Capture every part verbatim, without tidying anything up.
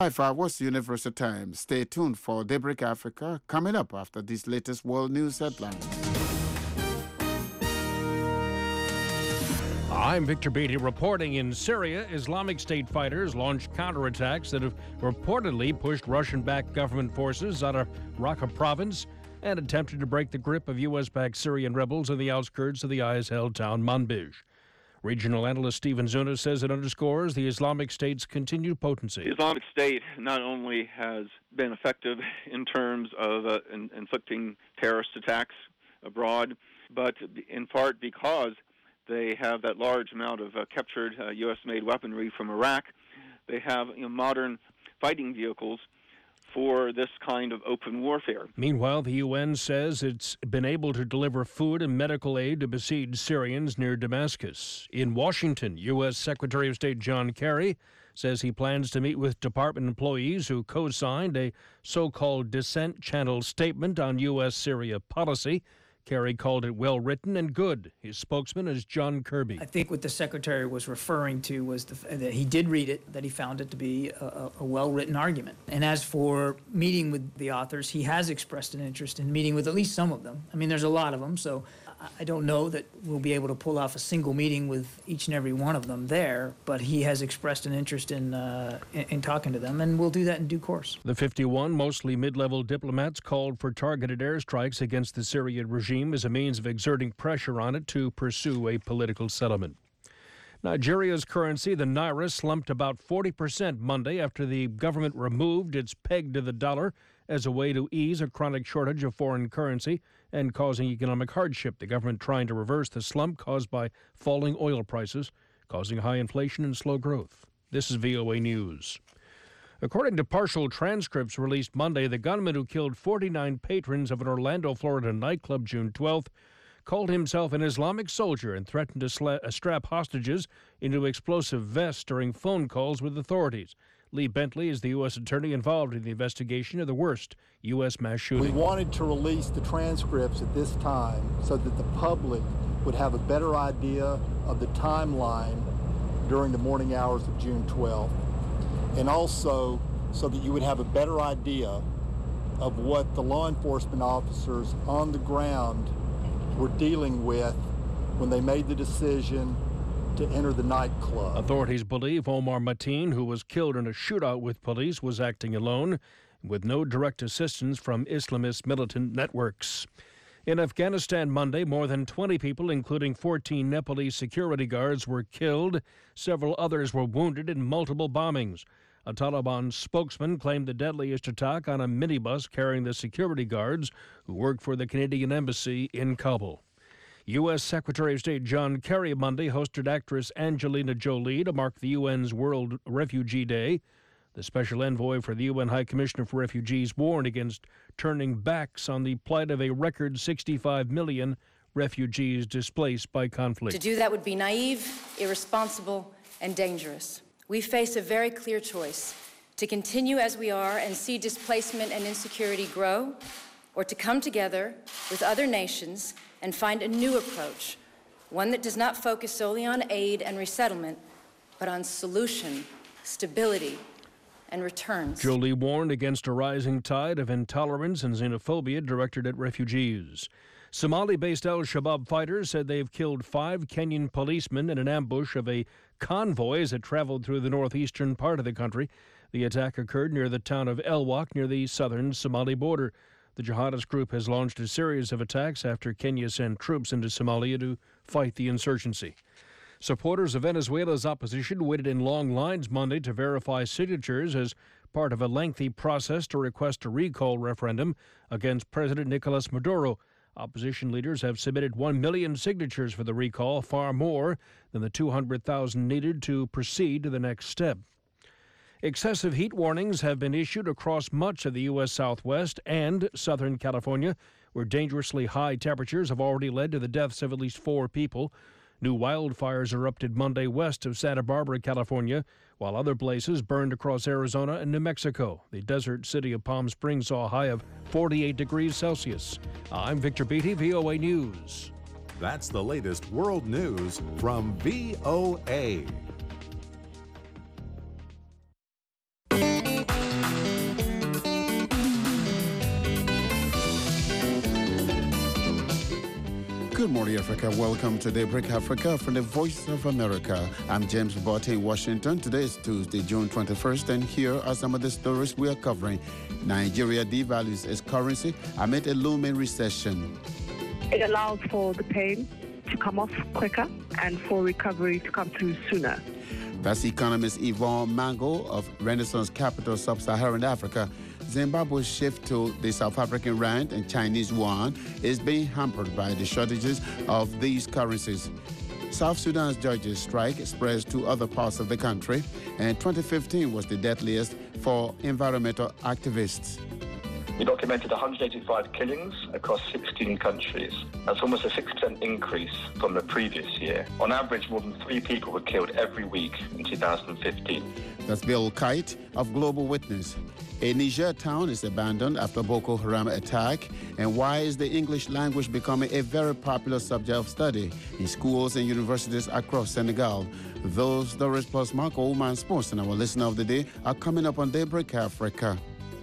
five What's the Universal Time? Stay tuned for Daybreak Africa coming up after these latest world news headlines. I'm Victor Beatty reporting in Syria. Islamic State fighters launched counterattacks that have reportedly pushed Russian-backed government forces out of Raqqa province and attempted to break the grip of U S-backed Syrian rebels in the outskirts of the I S L town Manbij. Regional analyst Stephen Zuna says it underscores the Islamic State's continued potency. The Islamic State not only has been effective in terms of uh, in, inflicting terrorist attacks abroad, but in part because they have that large amount of uh, captured uh, U S-made weaponry from Iraq. They have you know, modern fighting vehicles for this kind of open warfare. Meanwhile, the U N says it's been able to deliver food and medical aid to besieged Syrians near Damascus. In Washington, U S Secretary of State John Kerry says he plans to meet with department employees who co-signed a so-called dissent channel statement on U S Syria policy. Kerry called it well-written and good. His spokesman is John Kirby. I think what the Secretary was referring to was the, that he did read it, that he found it to be a, a well-written argument. And as for meeting with the authors, he has expressed an interest in meeting with at least some of them. I mean, there's a lot of them, so I don't know that we'll be able to pull off a single meeting with each and every one of them there, but he has expressed an interest in, uh, in, in talking to them, and we'll do that in due course. The fifty-one, mostly mid-level diplomats, called for targeted airstrikes against the Syrian regime as a means of exerting pressure on it to pursue a political settlement. Nigeria's currency, the naira, slumped about forty percent Monday after the government removed its peg to the dollar as a way to ease a chronic shortage of foreign currency and causing economic hardship. The government trying to reverse the slump caused by falling oil prices, causing high inflation and slow growth. This is V O A News. According to partial transcripts released Monday, the gunman who killed forty-nine patrons of an Orlando, Florida nightclub June twelfth called himself an Islamic soldier and threatened to sla- strap hostages into explosive vests during phone calls with authorities. Lee Bentley is the U S attorney involved in the investigation of the worst U S mass shooting. We wanted to release the transcripts at this time so that the public would have a better idea of the timeline during the morning hours of June twelfth, and also so that you would have a better idea of what the law enforcement officers on the ground were dealing with when they made the decision to enter the nightclub. Authorities believe Omar Mateen, who was killed in a shootout with police, was acting alone with no direct assistance from Islamist militant networks. In Afghanistan Monday, more than twenty people, including fourteen Nepalese security guards, were killed. Several others were wounded in multiple bombings. A Taliban spokesman claimed the deadliest attack on a minibus carrying the security guards who worked for the Canadian Embassy in Kabul. U S Secretary of State John Kerry Monday hosted actress Angelina Jolie to mark the U N's World Refugee Day. The special envoy for the U N High Commissioner for Refugees warned against turning backs on the plight of a record sixty-five million refugees displaced by conflict. To do that would be naive, irresponsible, and dangerous. We face a very clear choice: to continue as we are and see displacement and insecurity grow, or to come together with other nations and find a new approach, one that does not focus solely on aid and resettlement, but on solution, stability, and returns. Jolie warned against a rising tide of intolerance and xenophobia directed at refugees. Somali-based al-Shabaab fighters said they've killed five Kenyan policemen in an ambush of a convoy as it traveled through the northeastern part of the country. The attack occurred near the town of Elwak, near the southern Somali border. The jihadist group has launched a series of attacks after Kenya sent troops into Somalia to fight the insurgency. Supporters of Venezuela's opposition waited in long lines Monday to verify signatures as part of a lengthy process to request a recall referendum against President Nicolas Maduro. Opposition leaders have submitted one million signatures for the recall, far more than the two hundred thousand needed to proceed to the next step. Excessive heat warnings have been issued across much of the U S Southwest and Southern California, where dangerously high temperatures have already led to the deaths of at least four people. New wildfires erupted Monday west of Santa Barbara, California, while other places burned across Arizona and New Mexico. The desert city of Palm Springs saw a high of forty-eight degrees Celsius. I'm Victor Beatty, V O A News. That's the latest world news from V O A. Good morning, Africa. Welcome to Daybreak Africa from the Voice of America. I'm James Botte in Washington. Today is Tuesday, June twenty-first, and here are some of the stories we are covering. Nigeria devalues its currency amid a looming recession. It allows for the pain to come off quicker and for recovery to come through sooner. That's economist Yvonne Mango of Renaissance Capital Sub-Saharan Africa. Zimbabwe's shift to the South African rand and Chinese yuan is being hampered by the shortages of these currencies. South Sudan's judges' strike spreads to other parts of the country, and twenty fifteen was the deadliest for environmental activists. We documented one hundred eighty-five killings across sixteen countries. That's almost a six percent increase from the previous year. On average, more than three people were killed every week in two thousand fifteen. That's Bill Kite of Global Witness. A Niger town is abandoned after Boko Haram attack. And why is the English language becoming a very popular subject of study in schools and universities across Senegal? Those stories plus Mark Oldman Sports and our listener of the day are coming up on Daybreak Africa.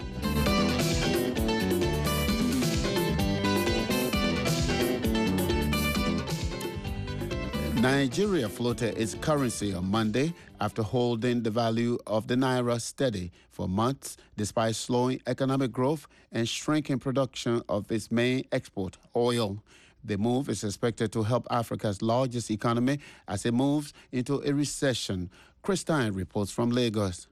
Nigeria floated its currency on Monday after holding the value of the naira steady for months despite slowing economic growth and shrinking production of its main export, oil. The move is expected to help Africa's largest economy as it moves into a recession. Chris Stein reports from Lagos.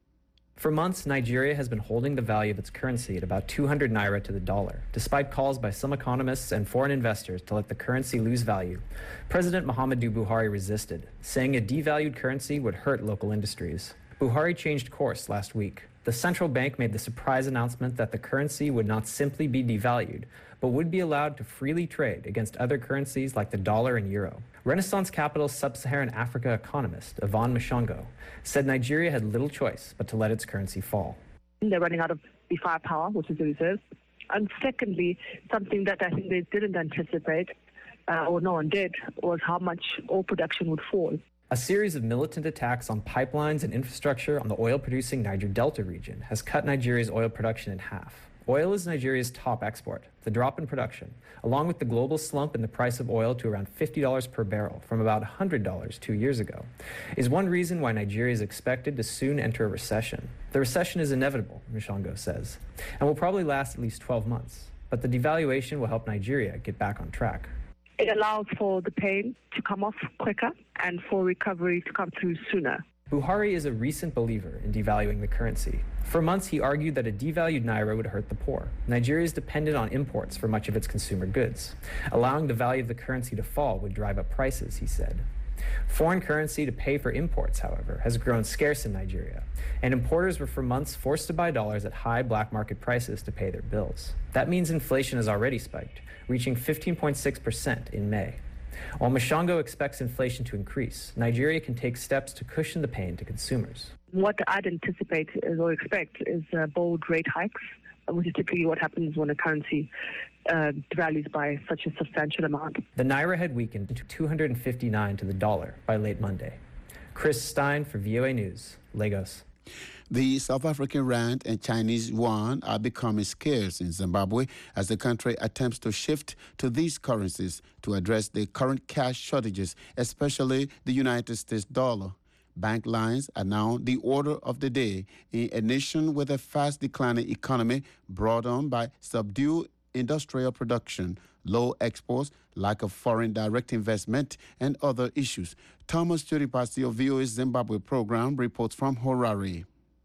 For months, Nigeria has been holding the value of its currency at about two hundred naira to the dollar, despite calls by some economists and foreign investors to let the currency lose value. President Muhammadu Buhari resisted, saying a devalued currency would hurt local industries. Buhari changed course last week. The central bank made the surprise announcement that the currency would not simply be devalued, but would be allowed to freely trade against other currencies like the dollar and euro. Renaissance Capital Sub-Saharan Africa economist Yvonne Mashango said Nigeria had little choice but to let its currency fall. They're running out of the firepower, which is the reserves. And secondly, something that I think they didn't anticipate, uh, or no one did, was how much oil production would fall. A series of militant attacks on pipelines and infrastructure on the oil-producing Niger Delta region has cut Nigeria's oil production in half. Oil is Nigeria's top export. The drop in production, along with the global slump in the price of oil to around fifty dollars per barrel from about one hundred dollars two years ago, is one reason why Nigeria is expected to soon enter a recession. The recession is inevitable, Mishango says, and will probably last at least twelve months. But the devaluation will help Nigeria get back on track. It allows for the pain to come off quicker and for recovery to come through sooner. Buhari is a recent believer in devaluing the currency. For months, he argued that a devalued naira would hurt the poor. Nigeria is dependent on imports for much of its consumer goods. Allowing the value of the currency to fall would drive up prices, he said. Foreign currency to pay for imports, however, has grown scarce in Nigeria, and importers were for months forced to buy dollars at high black market prices to pay their bills. That means inflation has already spiked, reaching fifteen point six percent in May. While Mashango expects inflation to increase, Nigeria can take steps to cushion the pain to consumers. What I'd anticipate is, or expect is uh, bold rate hikes, which is typically what happens when a currency uh, devalues by such a substantial amount. The naira had weakened to two hundred fifty-nine to the dollar by late Monday. Chris Stein for V O A News, Lagos. The South African rand and Chinese yuan are becoming scarce in Zimbabwe as the country attempts to shift to these currencies to address the current cash shortages, especially the United States dollar. Bank lines are now the order of the day in a nation with a fast declining economy brought on by subdued industrial production, low exports, lack of foreign direct investment, and other issues. Thomas Churipasi of V O A's Zimbabwe program reports from Harare.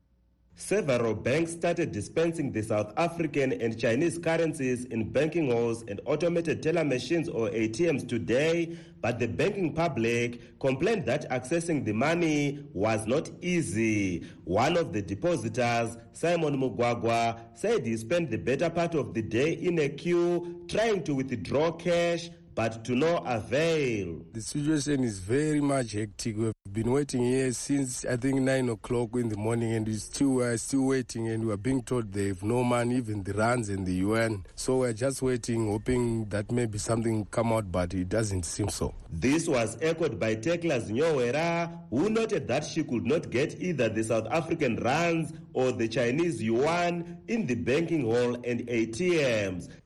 Several banks started dispensing the South African and Chinese currencies in banking halls and automated teller machines or A T Ms today, but the banking public complained that accessing the money was not easy. One of the depositors, Simon Mugwagwa, said he spent the better part of the day in a queue trying to withdraw cash, but to no avail. The situation is very much hectic. We've been waiting here since, I think, nine o'clock in the morning, and we still are still waiting, and we're being told they have no money, even the rands and the yuan. So we're just waiting, hoping that maybe something come out, but it doesn't seem so. This was echoed by Tekla Nyowera, who noted that she could not get either the South African rands or the Chinese yuan in the banking hall and A T Ms.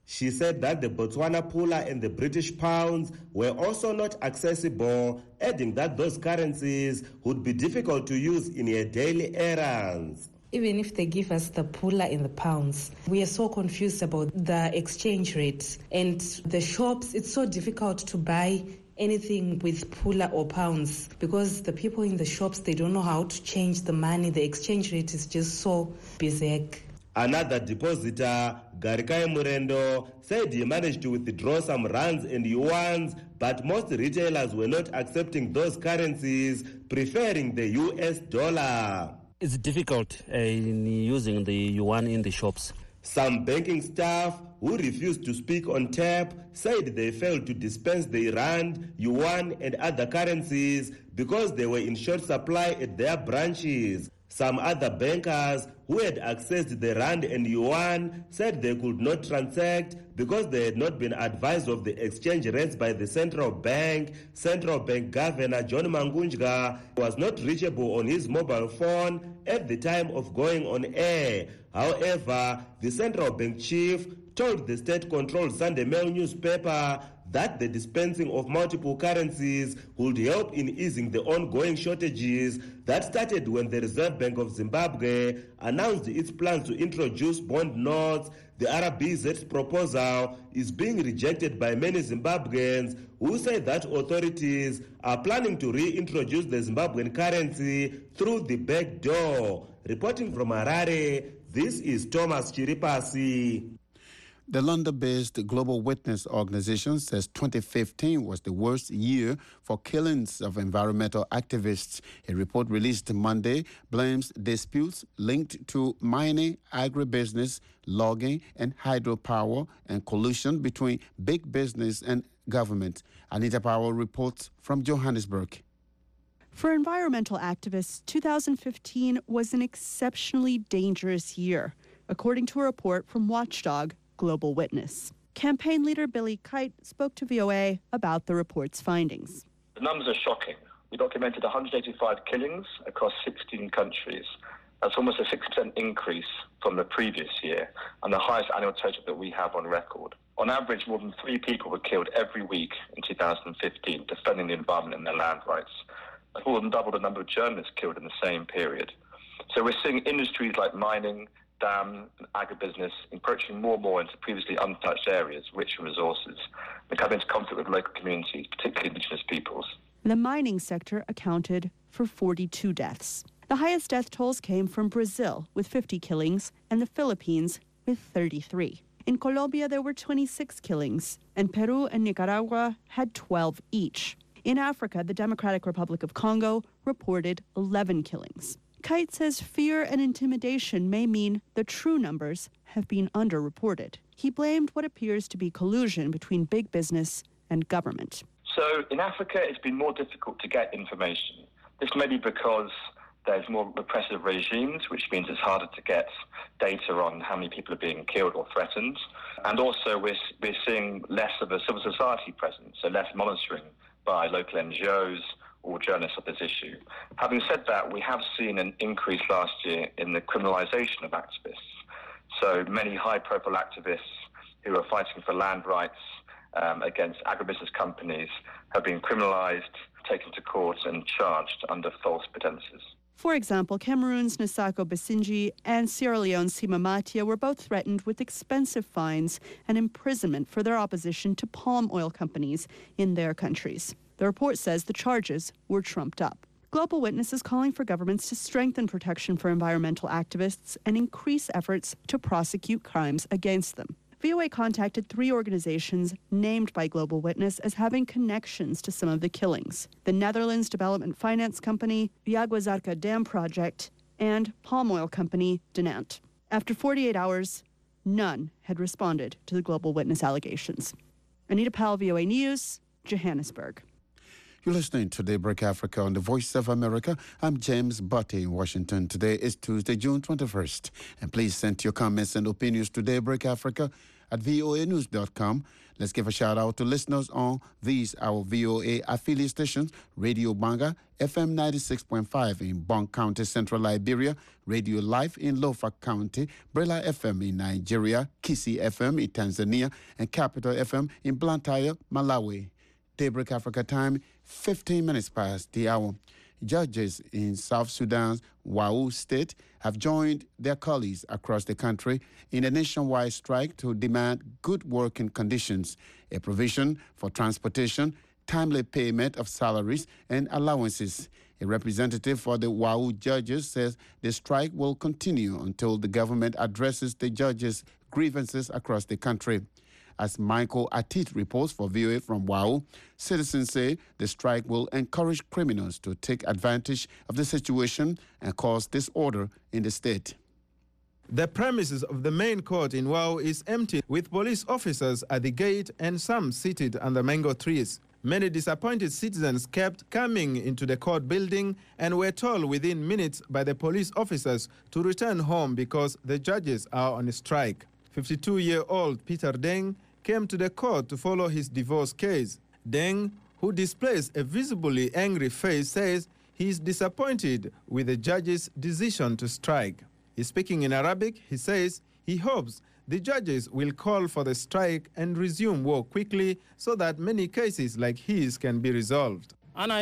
She said that the Botswana pula and the British pounds were also not accessible, adding that those currencies would be difficult to use in her daily errands. Even if they give us the pula in the pounds, we are so confused about the exchange rates. And the shops, it's so difficult to buy anything with pula or pounds because the people in the shops, they don't know how to change the money. The exchange rate is just so bizarre. Another depositor, Garikai Murendo, said he managed to withdraw some rands and yuans, but most retailers were not accepting those currencies, preferring the U S dollar. It's difficult uh, in using the yuan in the shops. Some banking staff who refused to speak on tap said they failed to dispense the rand, yuan and other currencies because they were in short supply at their branches. Some other bankers who had accessed the rand and yuan said they could not transact because they had not been advised of the exchange rates by the central bank. Central Bank Governor John Mangunjga was not reachable on his mobile phone at the time of going on air. However, the central bank chief told the state-controlled Sunday Mail newspaper that the dispensing of multiple currencies would help in easing the ongoing shortages that started when the Reserve Bank of Zimbabwe announced its plans to introduce bond notes. The R B Z's proposal is being rejected by many Zimbabweans who say that authorities are planning to reintroduce the Zimbabwean currency through the back door. Reporting from Harare, this is Thomas Chiripasi. The London-based Global Witness organization says twenty fifteen was the worst year for killings of environmental activists. A report released Monday blames disputes linked to mining, agribusiness, logging, and hydropower and collusion between big business and government. Anita Powell reports from Johannesburg. For environmental activists, two thousand fifteen was an exceptionally dangerous year, according to a report from Watchdog Global Witness. Campaign leader Billy Kite spoke to V O A about the report's findings. The numbers are shocking. We documented one hundred eighty-five killings across sixteen countries. That's almost a six percent increase from the previous year and the highest annual total that we have on record. On average, more than three people were killed every week in two thousand fifteen, defending the environment and their land rights. That's more than double the number of journalists killed in the same period. So we're seeing industries like mining, dam and agribusiness encroaching more and more into previously untouched areas, rich in resources, and coming into conflict with local communities, particularly indigenous peoples. The mining sector accounted for forty-two deaths. The highest death tolls came from Brazil, with fifty killings, and the Philippines, with thirty-three. In Colombia, there were twenty-six killings, and Peru and Nicaragua had twelve each. In Africa, the Democratic Republic of Congo reported eleven killings. Kite says fear and intimidation may mean the true numbers have been underreported. He blamed what appears to be collusion between big business and government. So in Africa, it's been more difficult to get information. This may be because there's more repressive regimes, which means it's harder to get data on how many people are being killed or threatened. And also we're, we're seeing less of a civil society presence, so less monitoring by local N G Os or journalists of this issue. Having said that, we have seen an increase last year in the criminalization of activists. So many high-profile activists who are fighting for land rights um, against agribusiness companies have been criminalized, taken to court and charged under false pretenses. For example, Cameroon's Nsako Besigye and Sierra Leone's Sima Matia were both threatened with expensive fines and imprisonment for their opposition to palm oil companies in their countries. The report says the charges were trumped up. Global Witness is calling for governments to strengthen protection for environmental activists and increase efforts to prosecute crimes against them. V O A contacted three organizations named by Global Witness as having connections to some of the killings: the Netherlands Development Finance Company, the Aguazarca Dam Project, and palm oil company Denant. After forty-eight hours, none had responded to the Global Witness allegations. Anita Powell, V O A News, Johannesburg. You're listening to Daybreak Africa on the Voice of America. I'm James Butte in Washington. Today is Tuesday, June twenty-first. And please send your comments and opinions to Daybreak Africa at voa news dot com. Let's give a shout out to listeners on these, our V O A affiliate stations: Radio Banga, F M ninety-six point five in Bonk County, Central Liberia; Radio Life in Lofa County; Brela F M in Nigeria; Kisi F M in Tanzania; and Capital F M in Blantyre, Malawi. Daybreak Africa time, fifteen minutes past the hour. Judges in South Sudan's Wau state have joined their colleagues across the country in a nationwide strike to demand good working conditions, a provision for transportation, timely payment of salaries and allowances. A representative for the Wau judges says the strike will continue until the government addresses the judges' grievances across the country. As Michael Atit reports for V O A from Wau, citizens say the strike will encourage criminals to take advantage of the situation and cause disorder in the state. The premises of the main court in Wau is empty, with police officers at the gate and some seated under mango trees. Many disappointed citizens kept coming into the court building and were told within minutes by the police officers to return home because the judges are on a strike. fifty-two-year-old Peter Deng came to the court to follow his divorce case. Deng, who displays a visibly angry face, says he is disappointed with the judge's decision to strike. He's speaking in Arabic. He says he hopes the judges will call for the strike and resume work quickly so that many cases like his can be resolved. Now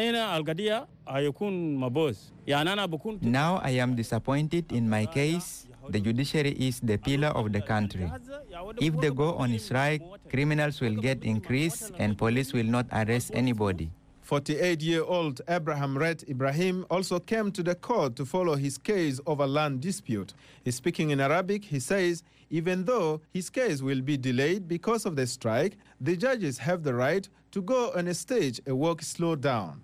I am disappointed in my case. The judiciary is the pillar of the country. If they go on strike, criminals will get increased and police will not arrest anybody. forty-eight-year-old Abraham Ret Ibrahim also came to the court to follow his case over land dispute. He's speaking in Arabic. He says even though his case will be delayed because of the strike, the judges have the right to go on a stage a work slow down.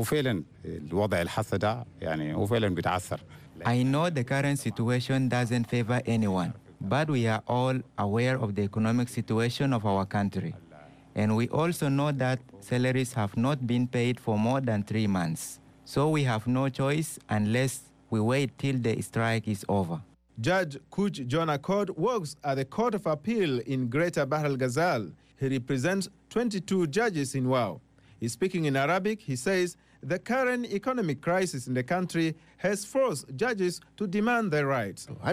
I know the current situation doesn't favor anyone, but we are all aware of the economic situation of our country. And we also know that salaries have not been paid for more than three months. So we have no choice unless we wait till the strike is over. Judge Kuj John Accord works at the Court of Appeal in Greater Bahr el Ghazal. He represents twenty-two judges in Wau. He's speaking in Arabic. He says the current economic crisis in the country has forced judges to demand their rights. We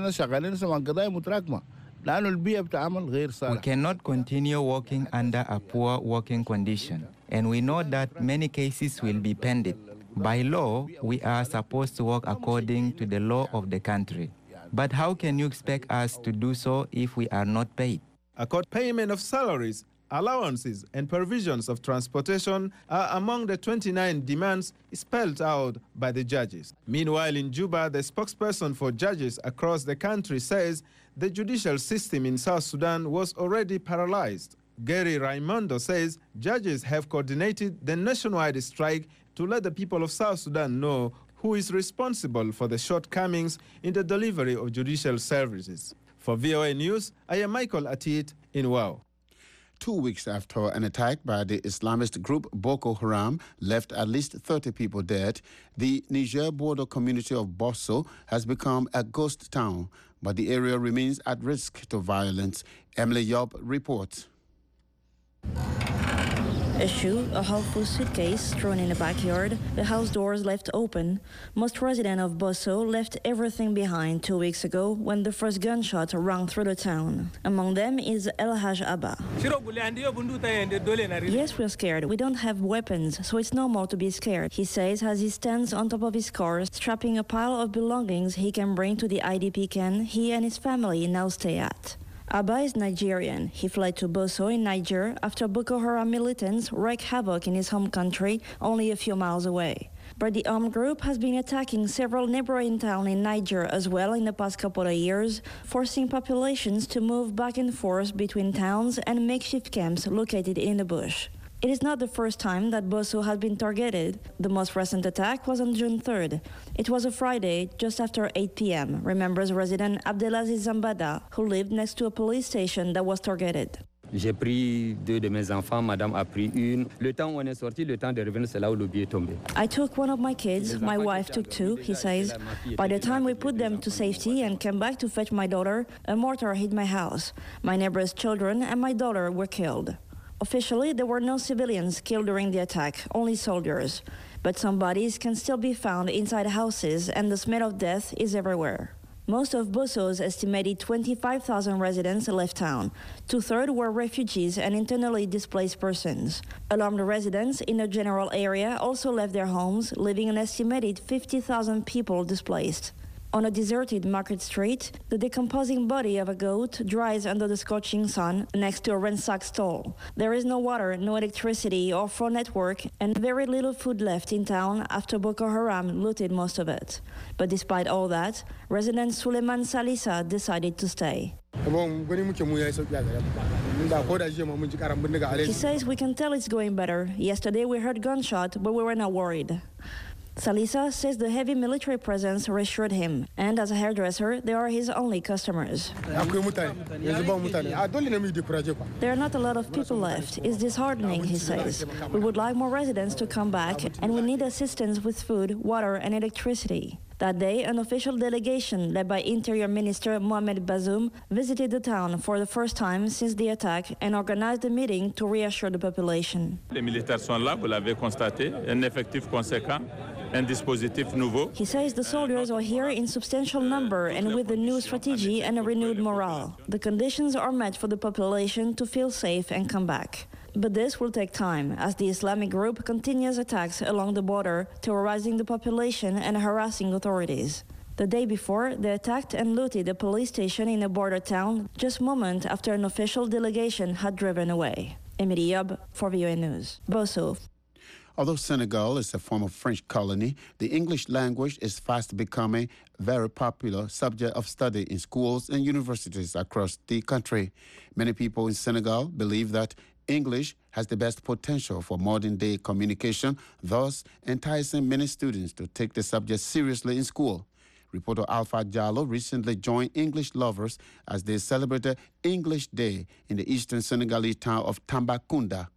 cannot continue working under a poor working condition, and we know that many cases will be pending. By law, we are supposed to work according to the law of the country. But how can you expect us to do so if we are not paid? Accord payment of salaries, allowances, and provisions of transportation are among the twenty-nine demands spelled out by the judges. Meanwhile, in Juba, the spokesperson for judges across the country says the judicial system in South Sudan was already paralyzed. Gary Raimondo says judges have coordinated the nationwide strike to let the people of South Sudan know who is responsible for the shortcomings in the delivery of judicial services. For V O A News, I am Michael Atit in Wau. Two weeks after an attack by the Islamist group Boko Haram left at least thirty people dead, the Niger border community of Bosso has become a ghost town, but the area remains at risk to violence. Emily Yob reports. A shoe, a half-full suitcase thrown in the backyard, the house doors left open. Most residents of Bosso left everything behind two weeks ago when the first gunshot rang through the town. Among them is El Haj Abba. Yes, we're scared. We don't have weapons, so it's normal to be scared, he says as he stands on top of his car, strapping a pile of belongings he can bring to the I D P camp he and his family now stay at. Abba is Nigerian. He fled to Bosso in Niger after Boko Haram militants wreaked havoc in his home country only a few miles away. But the armed group has been attacking several neighboring towns in Niger as well in the past couple of years, forcing populations to move back and forth between towns and makeshift camps located in the bush. It is not the first time that Bosso has been targeted. The most recent attack was on June third. It was a Friday, just after eight p m, remembers resident Abdelaziz Zambada, who lived next to a police station that was targeted. J'ai pris deux de mes enfants, madame a pris une. Le temps où on est sorti, le temps de revenir, c'est là où le billet est tombé. I took one of my kids, my wife took two, he says. By the time we put them to safety and came back to fetch my daughter, a mortar hit my house. My neighbor's children and my daughter were killed. Officially, there were no civilians killed during the attack, only soldiers. But some bodies can still be found inside houses, and the smell of death is everywhere. Most of Boso's estimated twenty-five thousand residents left town. Two-thirds were refugees and internally displaced persons. Alarmed residents in the general area also left their homes, leaving an estimated fifty thousand people displaced. On a deserted market street, the decomposing body of a goat dries under the scorching sun next to a ransacked stall. There is no water, no electricity or phone network, and very little food left in town after Boko Haram looted most of it. But despite all that, resident Suleiman Salisa decided to stay. He says we can tell it's going better. Yesterday we heard gunshot, but we were not worried. Salisa says the heavy military presence reassured him, and as a hairdresser, they are his only customers. There are not a lot of people left. It's disheartening, he says. We would like more residents to come back, and we need assistance with food, water, and electricity. That day, an official delegation led by Interior Minister Mohamed Bazoum visited the town for the first time since the attack and organized a meeting to reassure the population. Les militaires sont là, vous l'avez constaté, un effectif conséquent. He says the soldiers are here in substantial number and with a new strategy and a renewed morale. The conditions are met for the population to feel safe and come back. But this will take time, as the Islamic group continues attacks along the border, terrorizing the population and harassing authorities. The day before, they attacked and looted a police station in a border town just moments after an official delegation had driven away. Emily Yob for V O A News. Boso. Although Senegal is a former French colony, the English language is fast becoming a very popular subject of study in schools and universities across the country. Many people in Senegal believe that English has the best potential for modern-day communication, thus enticing many students to take the subject seriously in school. Reporter Alpha Diallo recently joined English lovers as they celebrated English Day in the eastern Senegalese town of Tambacounda.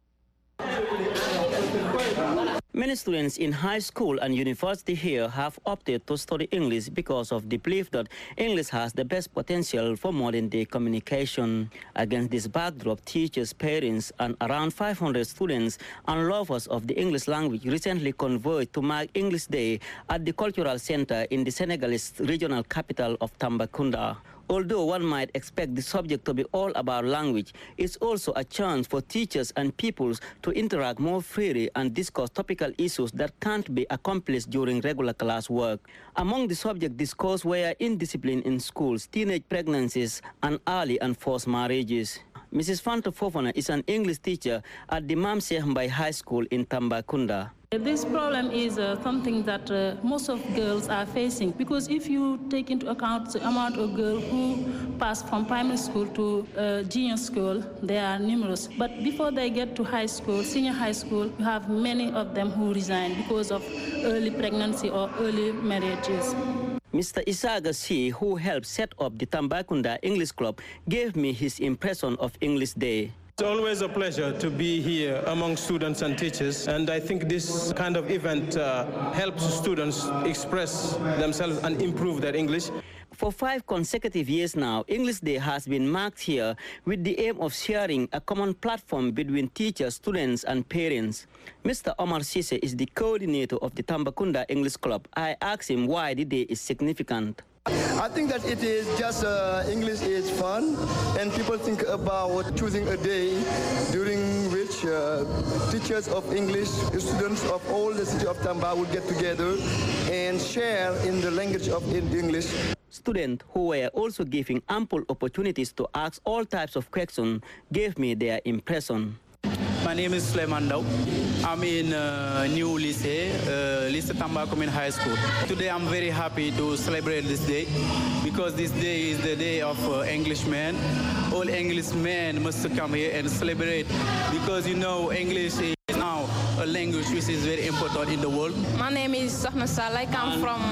Many students in high school and university here have opted to study English because of the belief that English has the best potential for modern-day communication. Against this backdrop, teachers, parents, and around five hundred students and lovers of the English language recently converged to mark English Day at the Cultural Center in the Senegalese regional capital of Tambacounda. Although one might expect the subject to be all about language, it's also a chance for teachers and pupils to interact more freely and discuss topical issues that can't be accomplished during regular class work. Among the subjects discussed were indiscipline in schools, teenage pregnancies, and early and forced marriages. Missus Fanta Fofana is an English teacher at the Mam Cheikh Mbaye High School in Tambacounda. This problem is uh, something that uh, most of girls are facing, because if you take into account the amount of girls who pass from primary school to uh, junior school, they are numerous. But before they get to high school, senior high school, you have many of them who resign because of early pregnancy or early marriages. Mister Isaga C., who helped set up the Tambacounda English Club, gave me his impression of English Day. It's always a pleasure to be here among students and teachers, and I think this kind of event uh, helps students express themselves and improve their English. For five consecutive years now, English Day has been marked here with the aim of sharing a common platform between teachers, students, and parents. Mister Omar Sise is the coordinator of the Tambacounda English Club. I asked him why the day is significant. I think that it is just uh, English is fun, and people think about choosing a day during which uh, teachers of English, students of all the city of Tamba will get together and share in the language of English. Students who were also given ample opportunities to ask all types of questions gave me their impression. My name is Suleiman Daw. I'm in uh, new lycée, uh, Lycée Tambacounda High School. Today I'm very happy to celebrate this day because this day is the day of uh, Englishmen. All Englishmen must come here and celebrate because you know English is now a language which is very important in the world. My name is Sohna Sala. I come from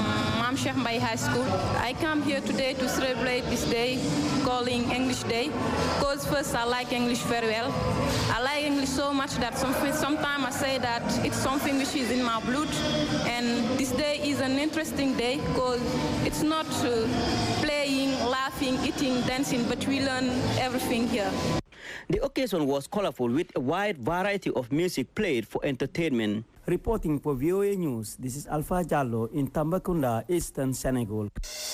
Mam Sheikh Mbai High School. I come here today to celebrate this day, calling English Day, because first I like English very well. I like English so much that sometimes I say that it's something which is in my blood, and this day is an interesting day because it's not uh, playing, laughing, eating, dancing, but we learn everything here. The occasion was colorful with a wide variety of music played for entertainment. Reporting for V O A News, this is Alpha Jallo in Tambacounda, Eastern Senegal.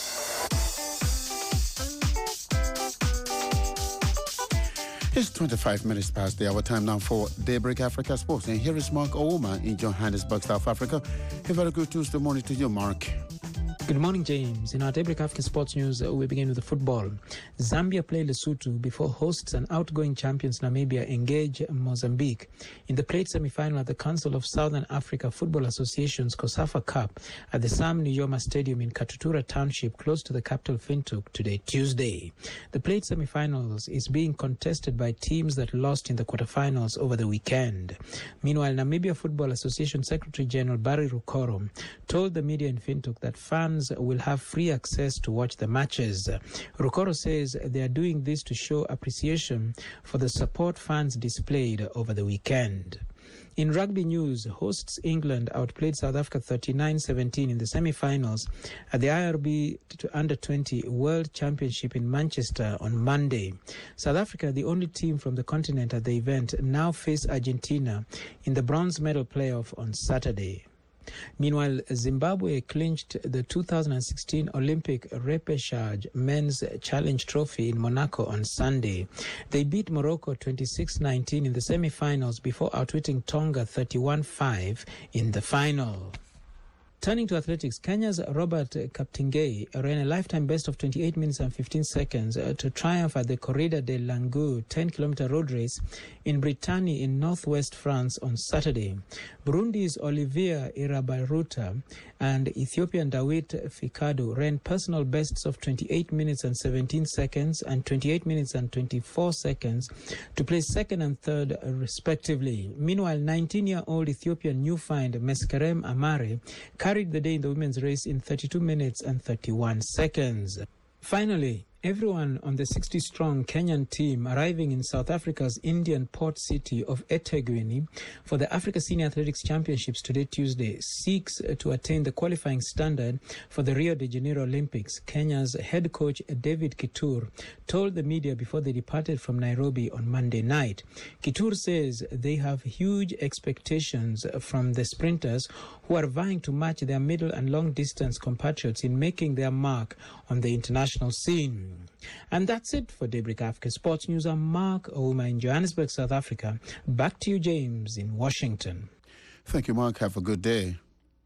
It's twenty-five minutes past the hour. Time now for Daybreak Africa Sports. And here is Mark Ouma in Johannesburg, South Africa. A very good Tuesday morning to you, Mark. Good morning, James. In our Daybreak Africa Sports News, we begin with the football. Zambia play Lesotho before hosts and outgoing champions Namibia engage Mozambique in the plate semi-final at the Council of Southern Africa Football Association's COSAFA Cup at the Sam Nujoma Stadium in Katutura Township, close to the capital Windhoek, today, Tuesday. The plate semi-finals is being contested by teams that lost in the quarterfinals over the weekend. Meanwhile, Namibia Football Association Secretary General Barry Rukoro told the media in Windhoek that fans will have free access to watch the matches. Rukoro says they are doing this to show appreciation for the support fans displayed over the weekend. In rugby news, hosts England outplayed South Africa thirty-nine seventeen in the semi-finals at the I R B Under twenty World Championship in Manchester on Monday. South Africa, the only team from the continent at the event, now face Argentina in the bronze medal playoff on Saturday. Meanwhile, Zimbabwe clinched the two thousand sixteen Olympic repechage men's challenge trophy in Monaco on Sunday. They beat Morocco twenty-six nineteen in the semi-finals before outwitting Tonga thirty-one five in the final. Turning to athletics, Kenya's Robert Kaptingei ran a lifetime best of twenty-eight minutes and fifteen seconds uh, to triumph at the Corrida de Langu ten kilometer road race in Brittany in northwest France on Saturday. Burundi's Olivier Irabaruta and Ethiopian Dawit Fikadu ran personal bests of twenty-eight minutes and seventeen seconds and twenty-eight minutes and twenty-four seconds to place second and third respectively. Meanwhile, nineteen-year-old Ethiopian new find Meskerem Amare carried the day in the women's race in thirty-two minutes and thirty-one seconds. Finally, everyone on the sixty-strong Kenyan team arriving in South Africa's Indian port city of eThekwini for the Africa Senior Athletics Championships today, Tuesday, seeks to attain the qualifying standard for the Rio de Janeiro Olympics. Kenya's head coach David Kitur told the media before they departed from Nairobi on Monday night. Kitur says they have huge expectations from the sprinters who are vying to match their middle and long distance compatriots in making their mark on the international scene. And that's it for Daybreak Africa Sports News. I'm Mark Ouma in Johannesburg, South Africa. Back to you, James, in Washington. Thank you, Mark. Have a good day.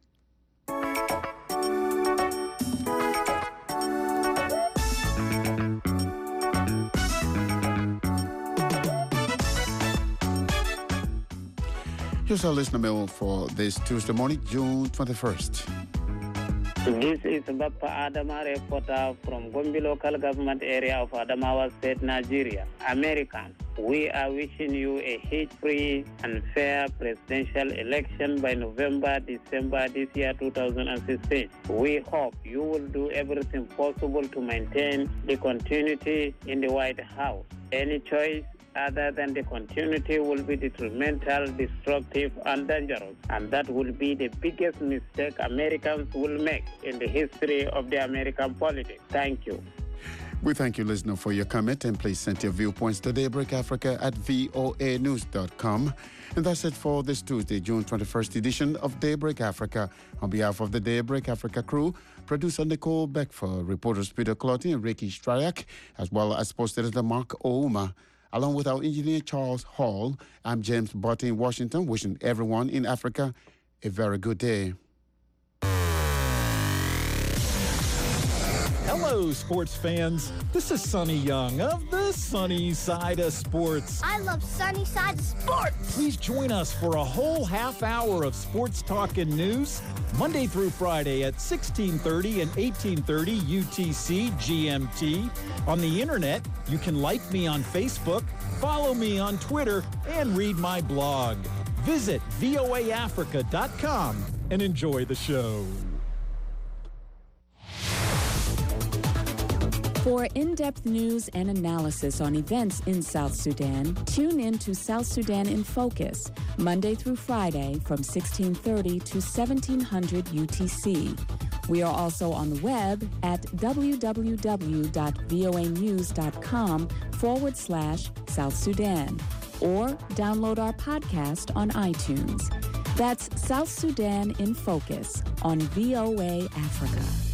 Here's our listener mail for this Tuesday morning, June twenty-first. This is Bappa Adama, reporter from Gombe local government area of Adamawa State, Nigeria. American, we are wishing you a hate-free and fair presidential election by November, December this year, two thousand sixteen. We hope you will do everything possible to maintain the continuity in the White House. Any choice other than the continuity will be detrimental, destructive, and dangerous. And that will be the biggest mistake Americans will make in the history of the American politics. Thank you. We thank you, listener, for your comment, and please send your viewpoints to Daybreak Africa at voa news dot com. And that's it for this Tuesday, June twenty-first edition of Daybreak Africa. On behalf of the Daybreak Africa crew, producer Nicole Beckford, reporters Peter Clotty and Ricky Stryak, as well as post editor Mark Ouma, along with our engineer Charles Hall, I'm James Botti in Washington, wishing everyone in Africa a very good day. Hello, sports fans. This is Sonny Young of the Sunny Side of Sports. I love Sunny Side of Sports. Please join us for a whole half hour of sports talk and news, Monday through Friday at sixteen thirty and eighteen thirty U T C G M T. On the internet, you can like me on Facebook, follow me on Twitter, and read my blog. Visit voa africa dot com and enjoy the show. For in-depth news and analysis on events in South Sudan, tune in to South Sudan in Focus, Monday through Friday from sixteen thirty to seventeen hundred U T C. We are also on the web at www.voanews.com forward slash South Sudan, or download our podcast on iTunes. That's South Sudan in Focus on V O A Africa.